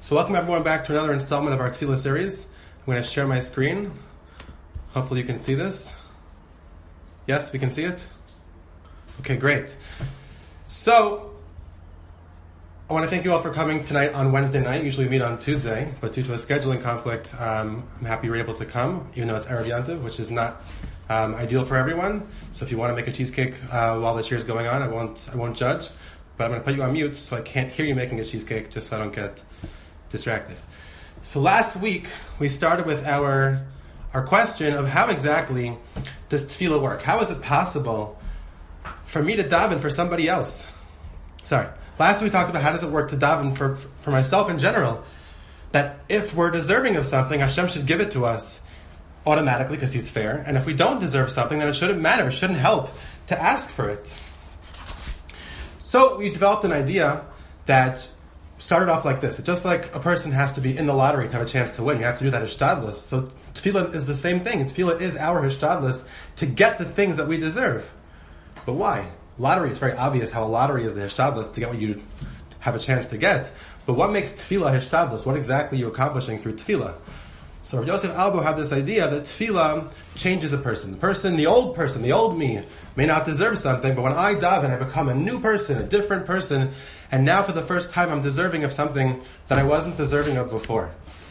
So welcome everyone back to another installment of our Tefillah series. I'm going to share my screen. Hopefully you can see this. Yes, we can see it? Okay, great. So, I want to thank you all for coming tonight on Wednesday night. Usually we meet on Tuesday, but due to a scheduling conflict, I'm happy you're able to come, even though it's Erev Yantiv, which is not ideal for everyone. So if you want to make a cheesecake while the cheer is going on, I won't judge. But I'm going to put you on mute so I can't hear you making a cheesecake, just so I don't get distracted. So last week we started with our question of how exactly does tefillah work? How is it possible for me to daven for somebody else? Last week we talked about how does it work to daven for myself in general. That if we're deserving of something, Hashem should give it to us automatically because He's fair. And if we don't deserve something, then it shouldn't matter. It shouldn't help to ask for it. So we developed an idea that started off like this. It's just like a person has to be in the lottery to have a chance to win. You have to do that hishtadlus. So tefillah is the same thing. Tefillah is our hishtadlus to get the things that we deserve. But why? Lottery is very obvious how a lottery is the hishtadlus to get what you have a chance to get. But what makes tefillah hishtadlus? What exactly are you accomplishing through tefillah? So Rav Yosef Albo had this idea that tefillah changes a person. The old me, may not deserve something, but when I daven, I become a new person, a different person, and now for the first time I'm deserving of something that I wasn't deserving of before.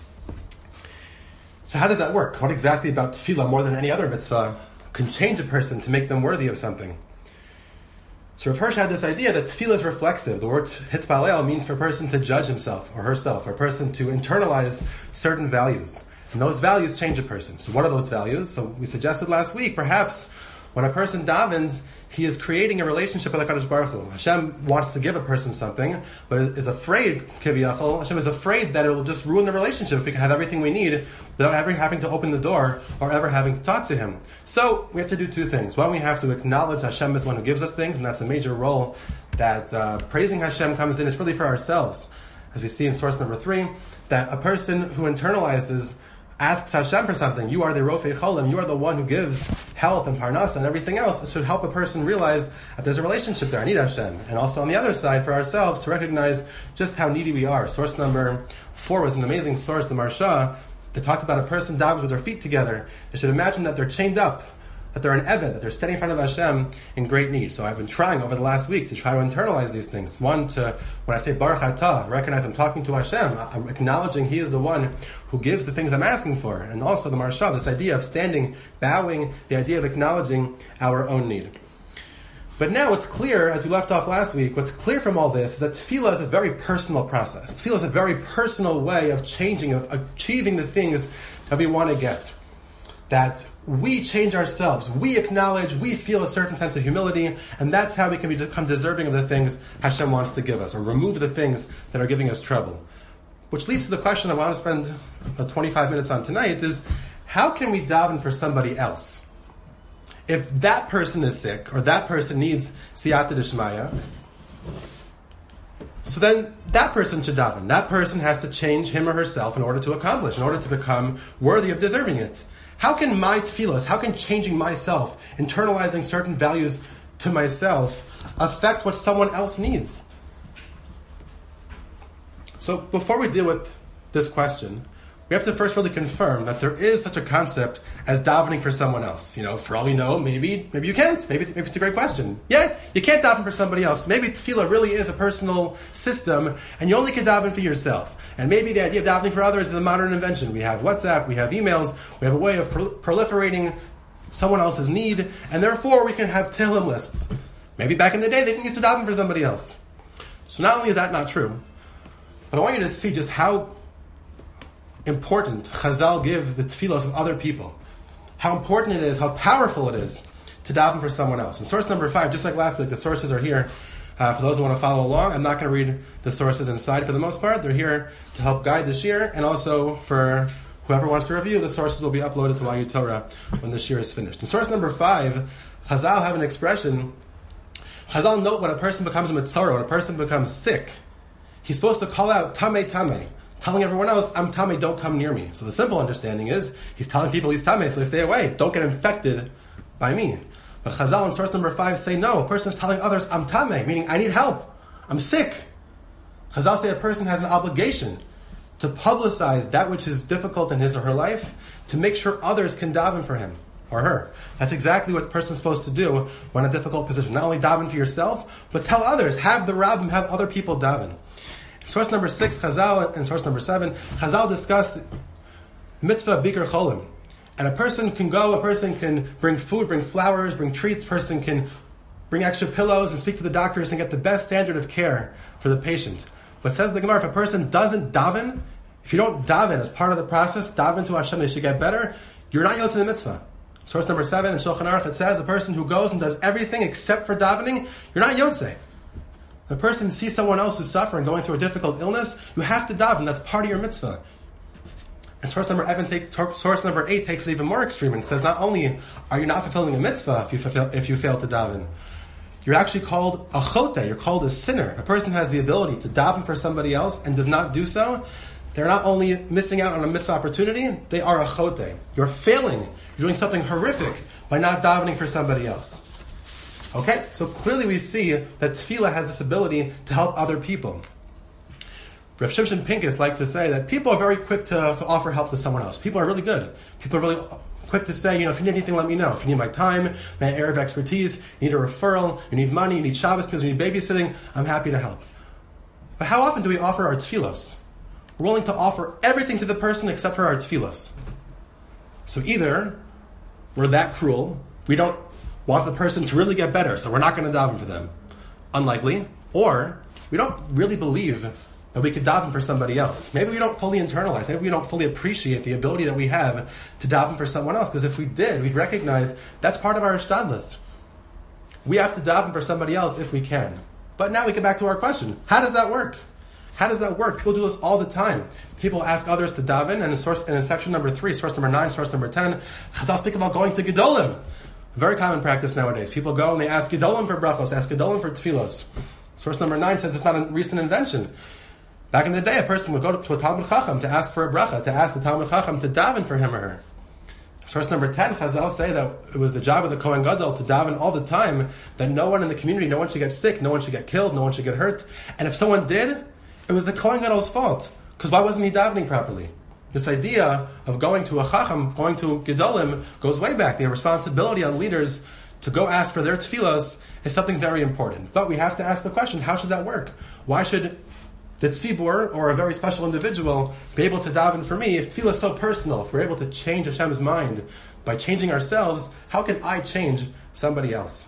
So how does that work? What exactly about tefillah, more than any other mitzvah, can change a person to make them worthy of something? So Rav Hirsch had this idea that tefillah is reflexive. The word hitpalel means for a person to judge himself or herself, or a person to internalize certain values. And those values change a person. So what are those values? So we suggested last week, perhaps when a person davens, he is creating a relationship with HaKadosh Baruch Hu. Hashem wants to give a person something, but is afraid, kiviyachol, Hashem is afraid that it will just ruin the relationship. We can have everything we need without ever having to open the door or ever having to talk to Him. So we have to do two things. One, we have to acknowledge Hashem is one who gives us things, and that's a major role that praising Hashem comes in. It's really for ourselves. As we see in source number 3, that a person who internalizes asks Hashem for something. You are the Rofei Cholim. You are the one who gives health and parnasa and everything else. It should help a person realize that there's a relationship there. I need Hashem. And also on the other side, for ourselves, to recognize just how needy we are. Source number 4 was an amazing source, the Marsha, that talked about a person davens with their feet together. They should imagine that they're chained up, that they're an eved, that they're standing in front of Hashem in great need. So I've been trying over the last week to try to internalize these things. One, to when I say Baruch Atah, recognize I'm talking to Hashem. I'm acknowledging He is the one who gives the things I'm asking for. And also the Marsha, this idea of standing, bowing, the idea of acknowledging our own need. But now what's clear, as we left off last week, what's clear from all this is that tefillah is a very personal process. Tefillah is a very personal way of changing, of achieving the things that we want to get. That we change ourselves, we acknowledge, we feel a certain sense of humility, and that's how we can become deserving of the things Hashem wants to give us, or remove the things that are giving us trouble. Which leads to the question I want to spend about 25 minutes on tonight is, how can we daven for somebody else? If that person is sick, or that person needs siyata d'shmaya, so then that person should daven. That person has to change him or herself in order to become worthy of deserving it. How can my tefillas, how can changing myself, internalizing certain values to myself, affect what someone else needs? So before we deal with this question, we have to first really confirm that there is such a concept as davening for someone else. For all we know, maybe you can't. Maybe it's a great question. Yeah, you can't daven for somebody else. Maybe tefillah really is a personal system, and you only can daven for yourself. And maybe the idea of davening for others is a modern invention. We have WhatsApp, we have emails, we have a way of proliferating someone else's need, and therefore we can have Tehillim lists. Maybe back in the day they can use to daven for somebody else. So not only is that not true, but I want you to see just how important Chazal give the tefillos of other people. How important it is, how powerful it is to daven for someone else. And source number 5, just like last week, the sources are here for those who want to follow along. I'm not going to read the sources inside for the most part. They're here to help guide this year, and also for whoever wants to review, the sources will be uploaded to YU Torah when this year is finished. In source number 5, Chazal have an expression. Chazal note when a person becomes mitzara, when a person becomes sick, he's supposed to call out tameh tameh, telling everyone else, I'm tameh, don't come near me. So the simple understanding is, he's telling people he's tameh, so they stay away. Don't get infected by me. But Chazal in source number 5 say, no, a person is telling others, I'm tameh, meaning I need help. I'm sick. Chazal say a person has an obligation to publicize that which is difficult in his or her life, to make sure others can daven for him or her. That's exactly what the person's supposed to do when in a difficult position. Not only daven for yourself, but tell others, have the rabbim, have other people daven. Source number 6, Chazal, and source number 7, Chazal discussed mitzvah bikur cholim. And a person can bring food, bring flowers, bring treats, person can bring extra pillows and speak to the doctors and get the best standard of care for the patient. But says the Gemara, if a person doesn't daven, if you don't daven as part of the process, daven to Hashem, they should get better, you're not yotze the mitzvah. Source number 7 in Shulchan Aruch, it says, a person who goes and does everything except for davening, you're not yotze. If a person sees someone else who's suffering, going through a difficult illness, you have to daven, that's part of your mitzvah. And source number 8 takes it even more extreme and says, not only are you not fulfilling a mitzvah if you fail to daven, you're actually called a chote, you're called a sinner. A person has the ability to daven for somebody else and does not do so, they're not only missing out on a mitzvah opportunity, they are a chote. You're failing, you're doing something horrific by not davening for somebody else. Okay, so clearly we see that tefillah has this ability to help other people. Rav Shimshon Pincus liked to say that people are very quick to offer help to someone else. People are really good. People are really quick to say, if you need anything, let me know. If you need my time, my area of expertise, you need a referral, you need money, you need Shabbos because you need babysitting, I'm happy to help. But how often do we offer our tefillos? We're willing to offer everything to the person except for our tefillos. So either we're that cruel, we don't want the person to really get better, so we're not going to daven for them. Unlikely. Or we don't really believe that we could daven for somebody else. Maybe we don't fully internalize, maybe we don't fully appreciate the ability that we have to daven for someone else, because if we did, we'd recognize that's part of our ishtadlus. We have to daven for somebody else if we can. But now we get back to our question. How does that work? How does that work? People do this all the time. People ask others to daven, and in section number 3, source number 9, source number 10, Chazal speak about going to Gedolim. Very common practice nowadays. People go and they ask Gedolim for brachos, ask Gedolim for tefillos. Source number 9 says it's not a recent invention. Back in the day, a person would go to a Talmud Chacham to ask for a bracha, to ask the Talmud Chacham to daven for him or her. Source number 10, Chazal say that it was the job of the Kohen Gadol to daven all the time, that no one in the community, no one should get sick, no one should get killed, no one should get hurt. And if someone did, it was the Kohen Gadol's fault. Because why wasn't he davening properly? This idea of going to a Chacham, going to Gedolim, goes way back. The responsibility on leaders to go ask for their tefillos is something very important. But we have to ask the question, how should that work? Why should the tzibur, or a very special individual, be able to daven for me? If tefillah is so personal, if we're able to change Hashem's mind by changing ourselves, how can I change somebody else?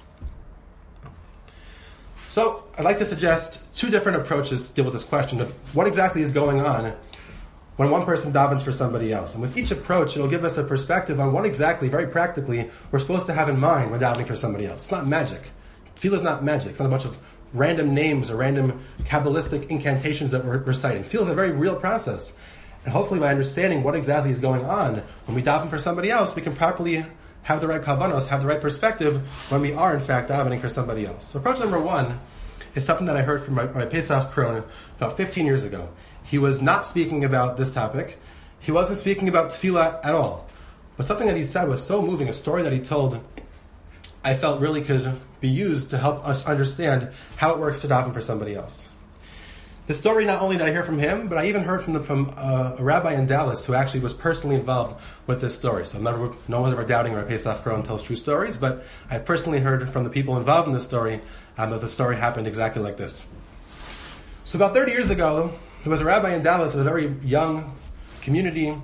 So, I'd like to suggest 2 different approaches to deal with this question of what exactly is going on when one person davens for somebody else. And with each approach, it'll give us a perspective on what exactly, very practically, we're supposed to have in mind when davening for somebody else. It's not magic. Tefillah is not magic. It's not a bunch of random names or random Kabbalistic incantations that we're reciting. Tefillah is a very real process. And hopefully by understanding what exactly is going on when we daven for somebody else, we can properly have the right kavanos, have the right perspective when we are in fact davening for somebody else. So approach number 1 is something that I heard from my Pesach Kron about 15 years ago. He was not speaking about this topic. He wasn't speaking about tefillah at all. But something that he said was so moving, a story that he told, I felt really could be used to help us understand how it works to daven for somebody else. The story, not only did I hear from him, but I even heard from a rabbi in Dallas who actually was personally involved with this story. So no one was ever doubting Rabbi Pesach Kron tells true stories, but I personally heard from the people involved in this story that the story happened exactly like this. So about 30 years ago, there was a rabbi in Dallas with a very young community,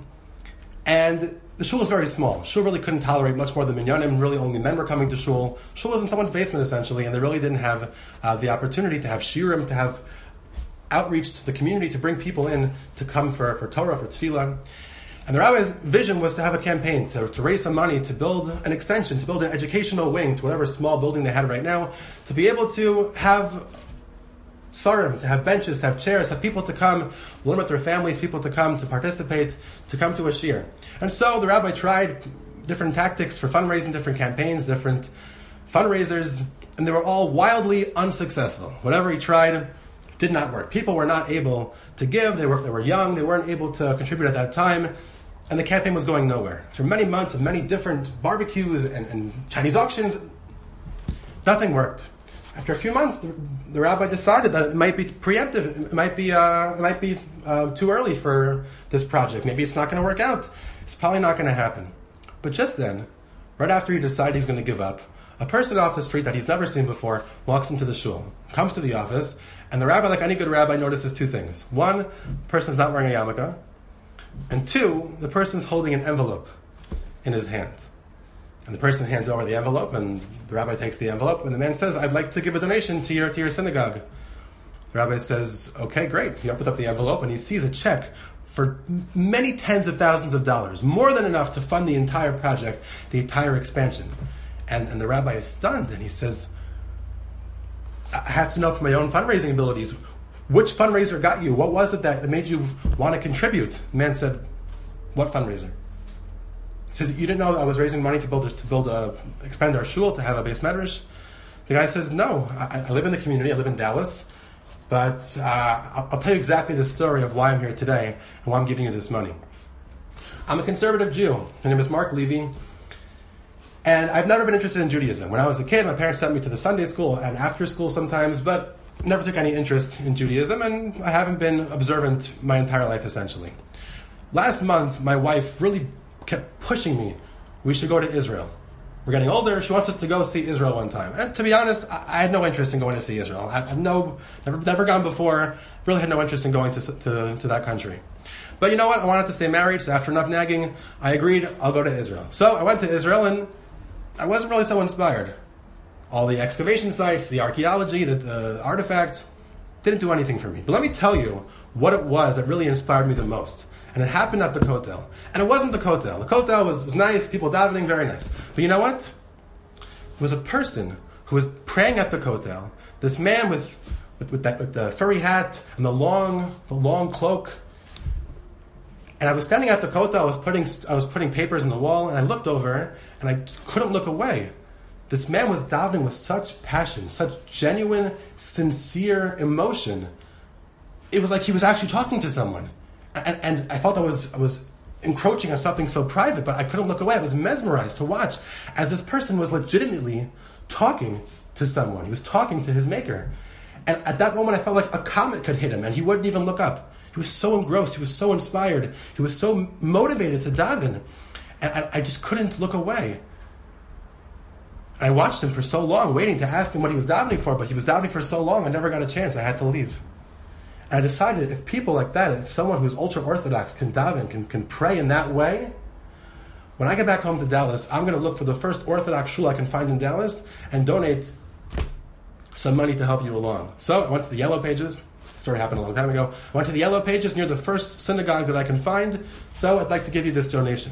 and the shul was very small. Shul really couldn't tolerate much more than minyanim. Really only men were coming to shul. Shul was in someone's basement essentially, and they really didn't have the opportunity to have shiurim, to have outreach to the community, to bring people in to come for Torah, for tefillah. And the rabbi's vision was to have a campaign, to raise some money, to build an extension, to build an educational wing to whatever small building they had right now, to be able to have svarim, to have benches, to have chairs, have people to come, learn with their families, people to come, to participate, to come to a shiur. And so the rabbi tried different tactics for fundraising, different campaigns, different fundraisers, and they were all wildly unsuccessful. Whatever he tried did not work. People were not able to give, they were young, they weren't able to contribute at that time, and the campaign was going nowhere. For many months of many different barbecues and Chinese auctions, nothing worked. After a few months, the rabbi decided that it might be preemptive. It might be too early for this project. Maybe it's not going to work out. It's probably not going to happen. But just then, right after he decided he was going to give up, a person off the street that he's never seen before walks into the shul, comes to the office, and the rabbi, like any good rabbi, notices two things. One, the person's not wearing a yarmulke, and two, the person's holding an envelope in his hand. And the person hands over the envelope, and the rabbi takes the envelope, and the man says, "I'd like to give a donation to your synagogue." The rabbi says, "Okay, great." He opens up the envelope, and he sees a check for many tens of thousands of dollars, more than enough to fund the entire project, the entire expansion. And the rabbi is stunned, and he says, "I have to know from my own fundraising abilities, which fundraiser got you? What was it that made you want to contribute?" The man said, "What fundraiser?" He says, "You didn't know I was raising money to expand our shul, to have a beis medrash?" The guy says, "No, I live in the community, I live in Dallas, but I'll tell you exactly the story of why I'm here today and why I'm giving you this money. I'm a conservative Jew. My name is Mark Levy. And I've never been interested in Judaism. When I was a kid, my parents sent me to the Sunday school and after school sometimes, but never took any interest in Judaism, and I haven't been observant my entire life, essentially. Last month, my wife really kept pushing me. We should go to Israel. We're getting older. She wants us to go see Israel one time. And to be honest, I had no interest in going to see Israel. I've never gone before. Really had no interest in going to that country. But you know what? I wanted to stay married, so after enough nagging, I agreed I'll go to Israel. So I went to Israel, and I wasn't really so inspired. All the excavation sites, the archaeology, the artifacts, didn't do anything for me. But let me tell you what it was that really inspired me the most. And it happened at the Kotel. And it wasn't the Kotel. The Kotel was nice, people davening, very nice. But you know what? It was a person who was praying at the Kotel. This man with the furry hat and the long cloak. And I was standing at the Kotel, I was putting papers in the wall, and I looked over, and I just couldn't look away. This man was davening with such passion, such genuine, sincere emotion. It was like he was actually talking to someone. And I felt I was encroaching on something so private, but I couldn't look away. I was mesmerized to watch as this person was legitimately talking to someone. He was talking to his maker. And at that moment, I felt like a comet could hit him, and he wouldn't even look up. He was so engrossed. He was so inspired. He was so motivated to daven. And I just couldn't look away. I watched him for so long, waiting to ask him what he was davening for, but he was davening for so long, I never got a chance. I had to leave. And I decided if people like that, if someone who's ultra-Orthodox can daven, can pray in that way, when I get back home to Dallas, I'm going to look for the first Orthodox shul I can find in Dallas and donate some money to help you along. So I went to the Yellow Pages. The story happened a long time ago. I went to the Yellow Pages near the first synagogue that I can find, so I'd like to give you this donation.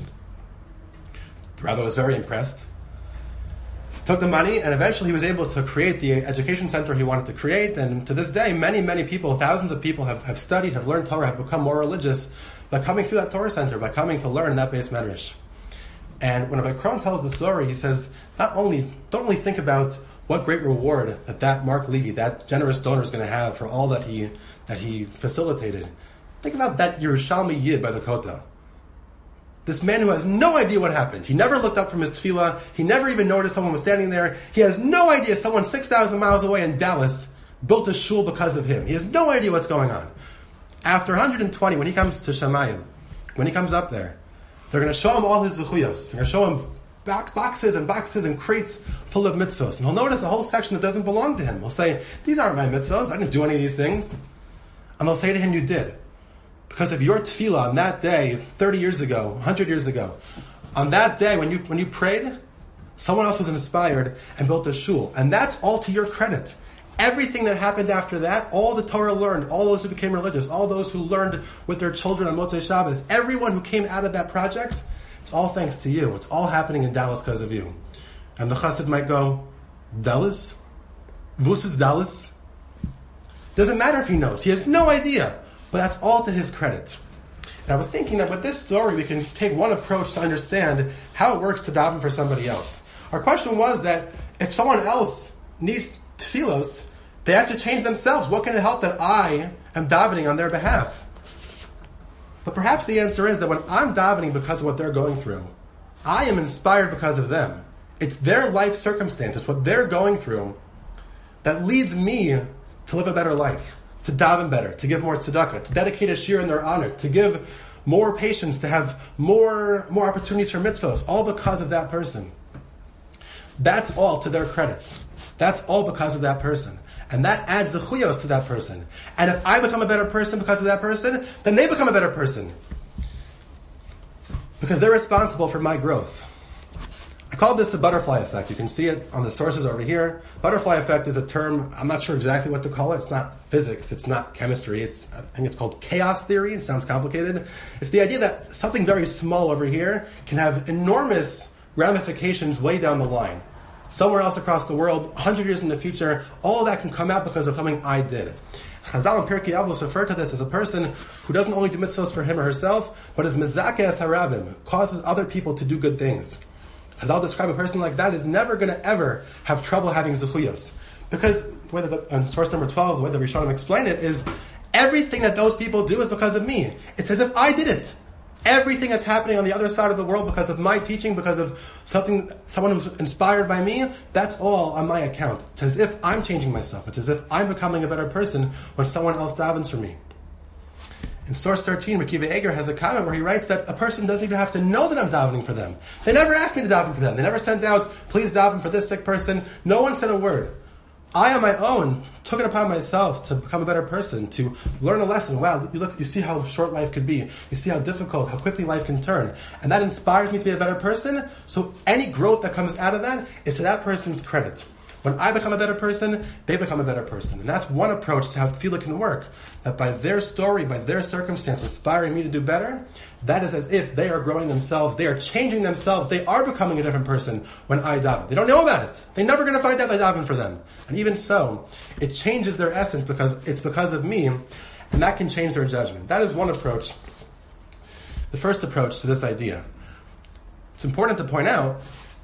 The rabbi was very impressed. Took the money, and eventually he was able to create the education center he wanted to create. And to this day, many, many people, thousands of people have studied, have learned Torah, have become more religious by coming through that Torah center, by coming to learn that beis medrash. And when Rabbi Krohn tells the story, he says, don't only think about what great reward that Mark Levy, that generous donor, is going to have for all that he facilitated. Think about that Yerushalmi Yid by the Kotel. This man who has no idea what happened. He never looked up from his tefillah. He never even noticed someone was standing there. He has no idea someone 6,000 miles away in Dallas built a shul because of him. He has no idea what's going on. After 120, when he comes to Shamayim, when he comes up there, they're going to show him all his zechuyos. They're going to show him boxes and boxes and crates full of mitzvos. And he'll notice a whole section that doesn't belong to him. He'll say, "These aren't my mitzvos. I didn't do any of these things." And they'll say to him, "You did. Because of your tefillah on that day, 30 years ago, 100 years ago, on that day when you prayed, someone else was inspired and built a shul. And that's all to your credit. Everything that happened after that, all the Torah learned, all those who became religious, all those who learned with their children on Motzei Shabbos, everyone who came out of that project, it's all thanks to you. It's all happening in Dallas because of you." And the chassid might go, "Dallas? Vus is Dallas?" Doesn't matter if he knows. He has no idea. But that's all to his credit. And I was thinking that with this story, we can take one approach to understand how it works to daven for somebody else. Our question was that if someone else needs tefillos, they have to change themselves. What can it help that I am davening on their behalf? But perhaps the answer is that when I'm davening because of what they're going through, I am inspired because of them. It's their life circumstance. It's what they're going through that leads me to live a better life, to daven better, to give more tzedakah, to dedicate a shir in their honor, to give more patience, to have more opportunities for mitzvahs, all because of that person. That's all to their credit. That's all because of that person. And that adds zechuyos to that person. And if I become a better person because of that person, then they become a better person. Because they're responsible for my growth. I call this the butterfly effect. You can see it on the sources over here. Butterfly effect is a term, I'm not sure exactly what to call it. It's not physics, it's not chemistry. I think it's called chaos theory. It sounds complicated. It's the idea that something very small over here can have enormous ramifications way down the line. Somewhere else across the world, 100 years in the future, all of that can come out because of something I did. Chazal and Pirkei Avos refer to this as a person who doesn't only do mitzvahs for him or herself, but is mezakeh es harabim, causes other people to do good things. Chazal describe a person like that is never going to ever have trouble having zechuyos. Because, on source number 12, the way the Rishonim explain it is, everything that those people do is because of me. It's as if I did it. Everything that's happening on the other side of the world because of my teaching, because of someone who's inspired by me, that's all on my account. It's as if I'm changing myself. It's as if I'm becoming a better person when someone else davens for me. In source 13, Rekiva Eger has a comment where he writes that a person doesn't even have to know that I'm davening for them. They never asked me to daven for them. They never sent out, please daven for this sick person. No one said a word. I, on my own, took it upon myself to become a better person, to learn a lesson. Wow, you see how short life could be. You see how difficult, how quickly life can turn. And that inspires me to be a better person. So any growth that comes out of that is to that person's credit. When I become a better person, they become a better person. And that's one approach to how tefillah can work. That by their story, by their circumstance, inspiring me to do better, that is as if they are growing themselves, they are changing themselves, they are becoming a different person when I daven. They don't know about it. They're never going to find out I daven for them. And even so, it changes their essence because it's because of me, and that can change their judgment. That is one approach. The first approach to this idea. It's important to point out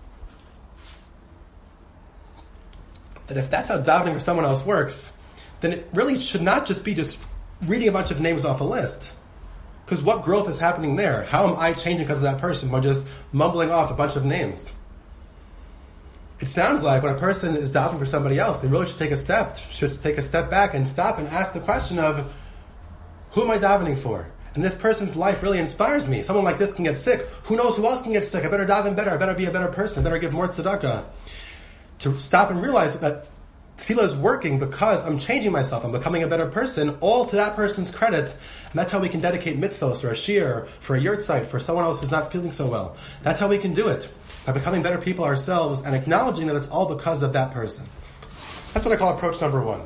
that if that's how davening for someone else works, then it really should not just be just reading a bunch of names off a list. Because what growth is happening there? How am I changing because of that person by just mumbling off a bunch of names? It sounds like when a person is davening for somebody else, they really should take a step back and stop and ask the question of, who am I davening for? And this person's life really inspires me. Someone like this can get sick. Who knows who else can get sick? I better daven better. I better be a better person. I better give more tzedakah. To stop and realize that tefillah is working because I'm changing myself, I'm becoming a better person, all to that person's credit. And that's how we can dedicate mitzvahs, or a shir, for a yurtzeit, for someone else who's not feeling so well. That's how we can do it, by becoming better people ourselves and acknowledging that it's all because of that person. That's what I call approach number one.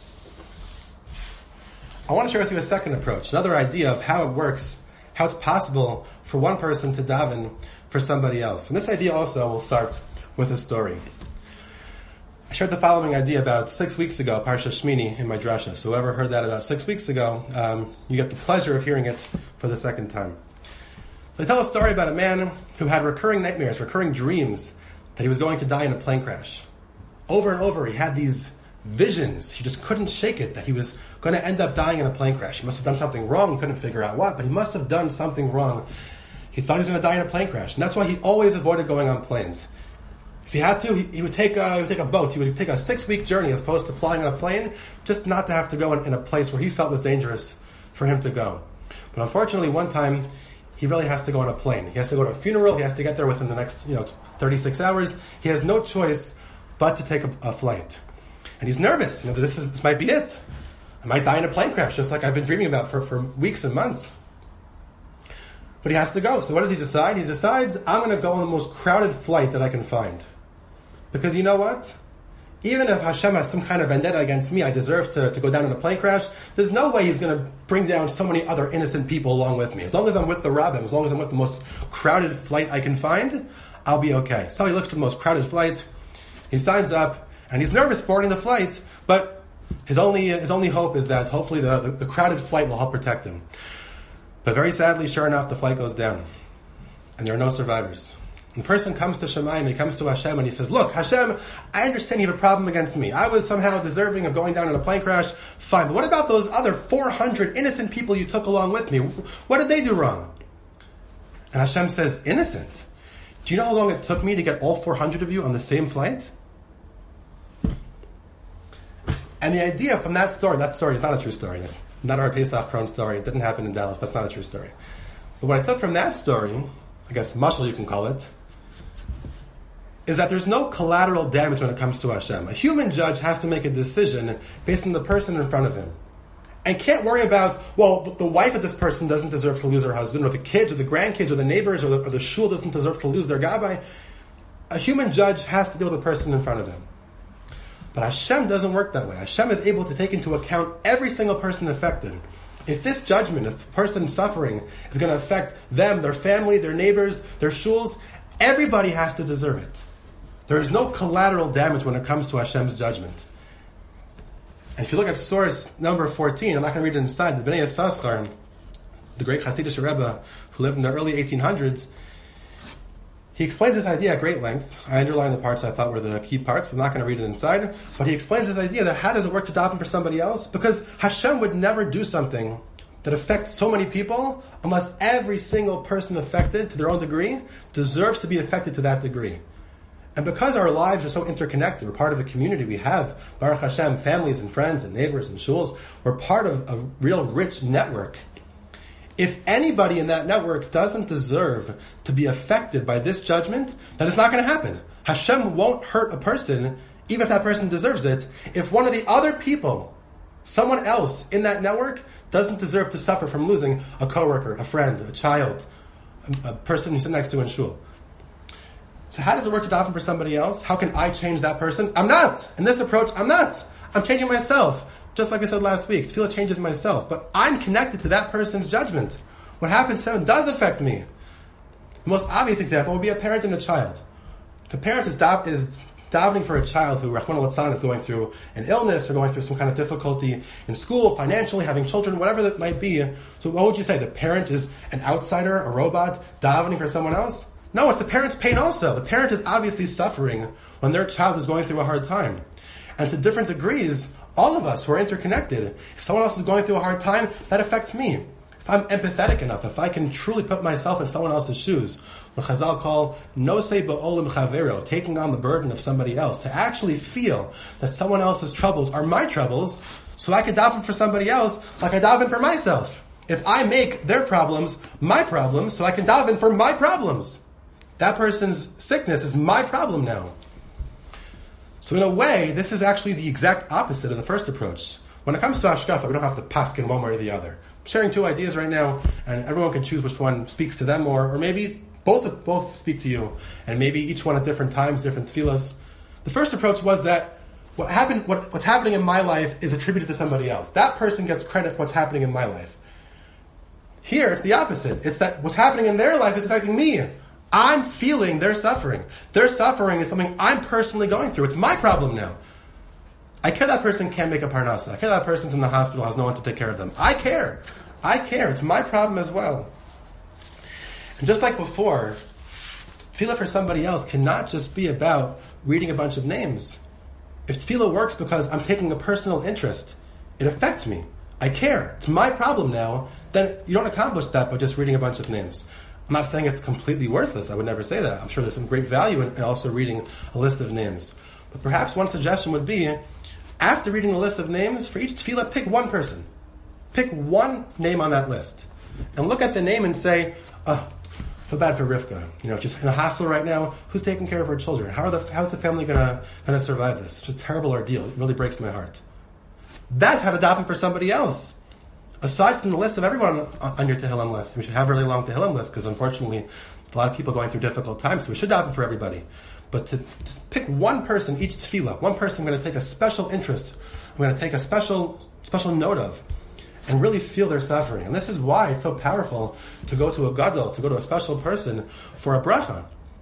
I want to share with you a second approach, another idea of how it works, how it's possible for one person to daven for somebody else. And this idea also will start with a story. I shared the following idea about 6 weeks ago, Parsha Shmini, in my drasha. So whoever heard that about 6 weeks ago, you get the pleasure of hearing it for the second time. So I tell a story about a man who had recurring nightmares, recurring dreams, that he was going to die in a plane crash. Over and over, he had these visions. He just couldn't shake it, that he was going to end up dying in a plane crash. He must have done something wrong. He couldn't figure out what, but he must have done something wrong. He thought he was going to die in a plane crash. And that's why he always avoided going on planes. If he had to, he would take a boat. He would take a 6-week journey as opposed to flying on a plane, just not to have to go in a place where he felt was dangerous for him to go. But unfortunately, one time, he really has to go on a plane. He has to go to a funeral. He has to get there within the next 36 hours. He has no choice but to take a flight. And he's nervous. This might be it. I might die in a plane crash, just like I've been dreaming about for weeks and months. But he has to go. So what does he decide? He decides, I'm going to go on the most crowded flight that I can find. Because you know what? Even if Hashem has some kind of vendetta against me, I deserve to go down in a plane crash, there's no way he's going to bring down so many other innocent people along with me. As long as I'm with the Rabbim, as long as I'm with the most crowded flight I can find, I'll be okay. So he looks for the most crowded flight. He signs up, and he's nervous boarding the flight, but his only hope is that hopefully the crowded flight will help protect him. But very sadly, sure enough, the flight goes down, and there are no survivors. And the person comes to Shemayim, he comes to Hashem, and he says, look, Hashem, I understand you have a problem against me. I was somehow deserving of going down in a plane crash. Fine, but what about those other 400 innocent people you took along with me? What did they do wrong? And Hashem says, innocent? Do you know how long it took me to get all 400 of you on the same flight? And the idea from that story is not a true story. That's not our Pesach Kron story. It didn't happen in Dallas. That's not a true story. But what I took from that story, I guess mashal you can call it, is that there's no collateral damage when it comes to Hashem. A human judge has to make a decision based on the person in front of him. And can't worry about, well, the wife of this person doesn't deserve to lose her husband, or the kids, or the grandkids, or the neighbors, or the shul doesn't deserve to lose their gabbai. A human judge has to deal with the person in front of him. But Hashem doesn't work that way. Hashem is able to take into account every single person affected. If this judgment, if the person suffering is going to affect them, their family, their neighbors, their shuls, everybody has to deserve it. There is no collateral damage when it comes to Hashem's judgment. And if you look at source number 14, I'm not going to read it inside, the Bnei Yissaschar, the great Hasidic Rebbe who lived in the early 1800s, he explains this idea at great length. I underlined the parts I thought were the key parts, but I'm not going to read it inside. But he explains this idea that how does it work to daven for somebody else? Because Hashem would never do something that affects so many people unless every single person affected to their own degree deserves to be affected to that degree. And because our lives are so interconnected, we're part of a community, we have, Baruch Hashem, families and friends and neighbors and shuls, we're part of a real rich network. If anybody in that network doesn't deserve to be affected by this judgment, then it's not going to happen. Hashem won't hurt a person, even if that person deserves it, if one of the other people, someone else in that network, doesn't deserve to suffer from losing a coworker, a friend, a child, a person you sit next to in shul. So how does it work to daven for somebody else? How can I change that person? I'm not. In this approach, I'm not. I'm changing myself. Just like I said last week, tefillah changes myself. But I'm connected to that person's judgment. What happens to them does affect me. The most obvious example would be a parent and a child. If a parent is davening for a child who, Rahman al-Tzan, is going through an illness or going through some kind of difficulty in school, financially, having children, whatever that might be, so what would you say? The parent is an outsider, a robot, davening for someone else? No, it's the parent's pain also. The parent is obviously suffering when their child is going through a hard time. And to different degrees, all of us who are interconnected, if someone else is going through a hard time, that affects me. If I'm empathetic enough, if I can truly put myself in someone else's shoes, what Chazal call nosei ba'olam chavero, taking on the burden of somebody else, to actually feel that someone else's troubles are my troubles, so I can daven for somebody else like I daven for myself. If I make their problems my problems, so I can daven for my problems. That person's sickness is my problem now. So in a way, this is actually the exact opposite of the first approach. When it comes to Hashkafa, we don't have to paskin one way or the other. I'm sharing two ideas right now, and everyone can choose which one speaks to them more, or maybe both speak to you, and maybe each one at different times, different tefillas. The first approach was that what's happening in my life is attributed to somebody else. That person gets credit for what's happening in my life. Here, it's the opposite. It's that what's happening in their life is affecting me. I'm feeling their suffering. Their suffering is something I'm personally going through. It's my problem now. I care that person can't make a parnasa. I care that person's in the hospital, has no one to take care of them. I care. It's my problem as well. And just like before, tefillah for somebody else cannot just be about reading a bunch of names. If tefillah works because I'm taking a personal interest, it affects me. I care. It's my problem now. Then you don't accomplish that by just reading a bunch of names. I'm not saying it's completely worthless. I would never say that. I'm sure there's some great value in also reading a list of names. But perhaps one suggestion would be, after reading a list of names, for each tefillah, pick one person. Pick one name on that list. And look at the name and say, feel bad for Rivka. She's in the hospital right now. Who's taking care of her children? How's the family going to survive this? It's a terrible ordeal. It really breaks my heart. That's how to daven for somebody else. Aside from the list of everyone on your Tehillim list, we should have a really long Tehillim list because unfortunately, a lot of people are going through difficult times, so we should daven for everybody. But to just pick one person, each tefillah, one person I'm going to take a special interest, I'm going to take a special note of, and really feel their suffering. And this is why it's so powerful to go to a gadol, to go to a special person for a bracha.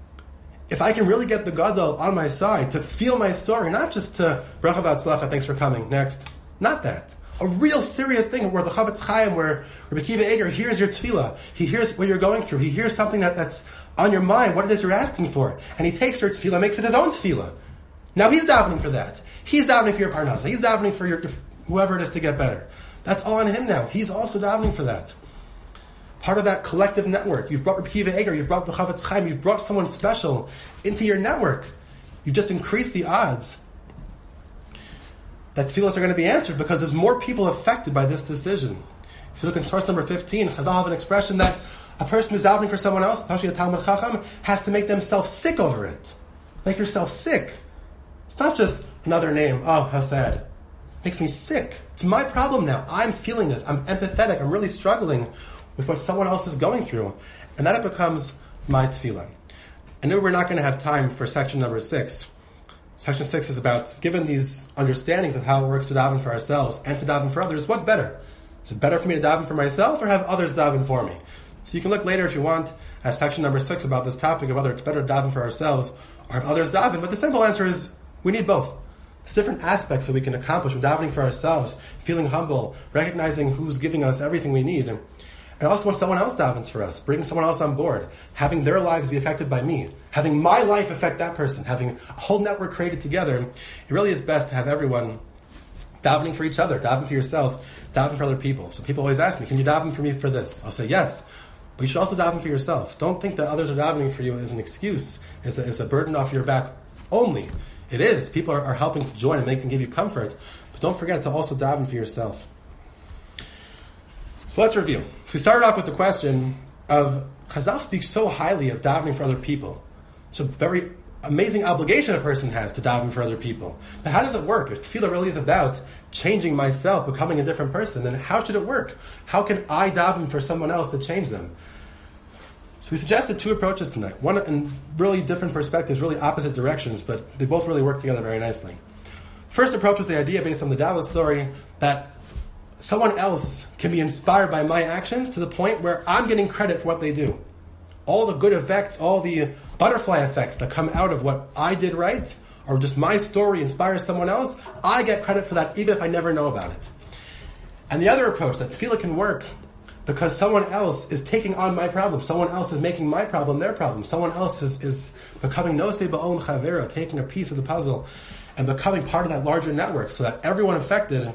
If I can really get the gadol on my side, to feel my story, not just to bracha b'atzlacha, thanks for coming, next. Not that. A real serious thing where the Chavetz Chaim, where Rabbi Akiva Eger hears your tefillah, he hears what you're going through, he hears something that's on your mind, what it is you're asking for, and he takes your tefillah, makes it his own tefillah. Now he's davening for that. He's davening for your parnasa. He's davening for your whoever it is to get better. That's all on him now. He's also davening for that. Part of that collective network. You've brought Rabbi Akiva Eger, you've brought the Chavetz Chaim, you've brought someone special into your network. You've just increased the odds. that tefillos are going to be answered because there's more people affected by this decision. If you look in source number 15, Chazal have an expression that a person who's davening for someone else, especially a Talmud Chacham, has to make themselves sick over it. Make yourself sick. It's not just another name. Oh, how sad. It makes me sick. It's my problem now. I'm feeling this. I'm empathetic. I'm really struggling with what someone else is going through. And then it becomes my tefillah. I know we're not going to have time for section number 6. Section 6 is about, given these understandings of how it works to daven for ourselves and to daven for others, what's better? Is it better for me to daven for myself or have others daven for me? So you can look later if you want at section number 6 about this topic of whether it's better to daven for ourselves or have others daven. But the simple answer is we need both. There's different aspects that we can accomplish with davening for ourselves, feeling humble, recognizing who's giving us everything we need. And also when someone else davens for us, bringing someone else on board, having their lives be affected by me, having my life affect that person, having a whole network created together, it really is best to have everyone davening for each other, daven for yourself, daven for other people. So people always ask me, can you daven for me for this? I'll say yes, but you should also daven for yourself. Don't think that others are davening for you as an excuse, as a burden off your back only. It is. People are helping to join and make and give you comfort, but don't forget to also daven for yourself. So let's review. So we started off with the question of Chazal speaks so highly of davening for other people. It's a very amazing obligation a person has to daven for other people. But how does it work? If tefillah really is about changing myself, becoming a different person, then how should it work? How can I daven for someone else to change them? So we suggested 2 approaches tonight. One in really different perspectives, really opposite directions, but they both really work together very nicely. First approach was the idea based on the Dallas story that someone else can be inspired by my actions to the point where I'm getting credit for what they do. All the good effects, all the butterfly effects that come out of what I did right, or just my story inspires someone else, I get credit for that even if I never know about it. And the other approach, that tefillah can work because someone else is taking on my problem. Someone else is making my problem their problem. Someone else is becoming nosei ba'on chavera, taking a piece of the puzzle and becoming part of that larger network so that everyone affected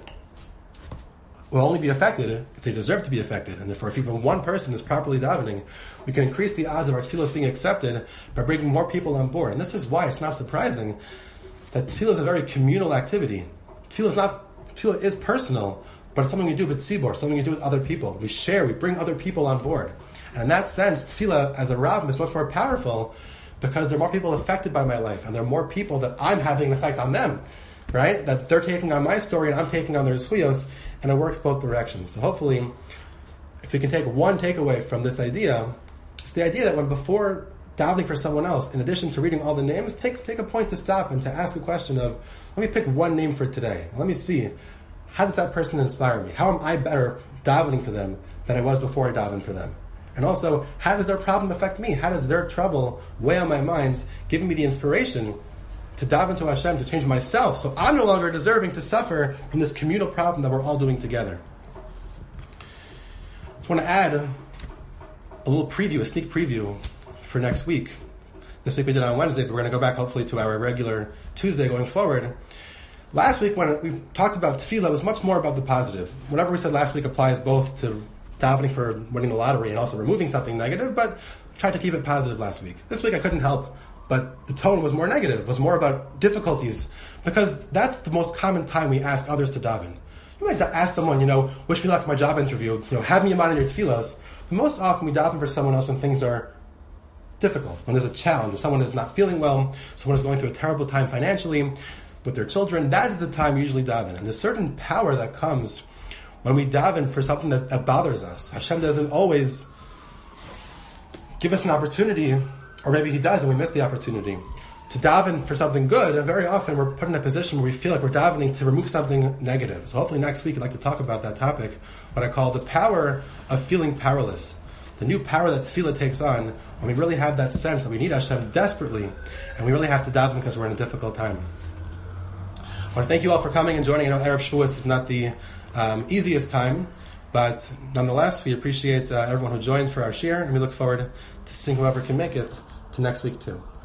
will only be affected if they deserve to be affected. And therefore, if even one person is properly davening, we can increase the odds of our tefillah being accepted by bringing more people on board. And this is why it's not surprising that tefillah is a very communal activity. Tefillah is personal, but it's something we do with tzibor, something we do with other people. We share, we bring other people on board. And in that sense, tefillah as a rav is much more powerful because there are more people affected by my life, and there are more people that I'm having an effect on them, right? That they're taking on my story and I'm taking on their zchuyos, and it works both directions. So hopefully, if we can take one takeaway from this idea, it's the idea that when before davening for someone else, in addition to reading all the names, take a point to stop and to ask a question of, let me pick one name for today. Let me see, how does that person inspire me? How am I better davening for them than I was before I davened for them? And also, how does their problem affect me? How does their trouble weigh on my mind, giving me the inspiration to daven to Hashem, to change myself, so I'm no longer deserving to suffer from this communal problem that we're all doing together. I just want to add a little preview, a sneak preview for next week. This week we did it on Wednesday, but we're going to go back hopefully to our regular Tuesday going forward. Last week when we talked about tefillah, it was much more about the positive. Whatever we said last week applies both to davening for winning the lottery and also removing something negative, but I tried to keep it positive last week. This week I couldn't help, but the tone was more negative. It was more about difficulties, because that's the most common time we ask others to daven. You might ask someone, wish me luck in my job interview, have me in mind in your tefillahs. But most often we daven for someone else when things are difficult, when there's a challenge, when someone is not feeling well, someone is going through a terrible time financially with their children. That is the time we usually daven. And there's a certain power that comes when we daven for something that bothers us. Hashem doesn't always give us an opportunity, or maybe He does and we miss the opportunity, to daven for something good. And very often we're put in a position where we feel like we're davening to remove something negative. So hopefully next week I'd like to talk about that topic, what I call the power of feeling powerless. The new power that tefillah takes on when we really have that sense that we need Hashem desperately, and we really have to daven because we're in a difficult time. I want to thank you all for coming and joining. I know Erev Shavuos is not the easiest time, but nonetheless, we appreciate everyone who joined for our shir, and we look forward to seeing whoever can make it to next week too.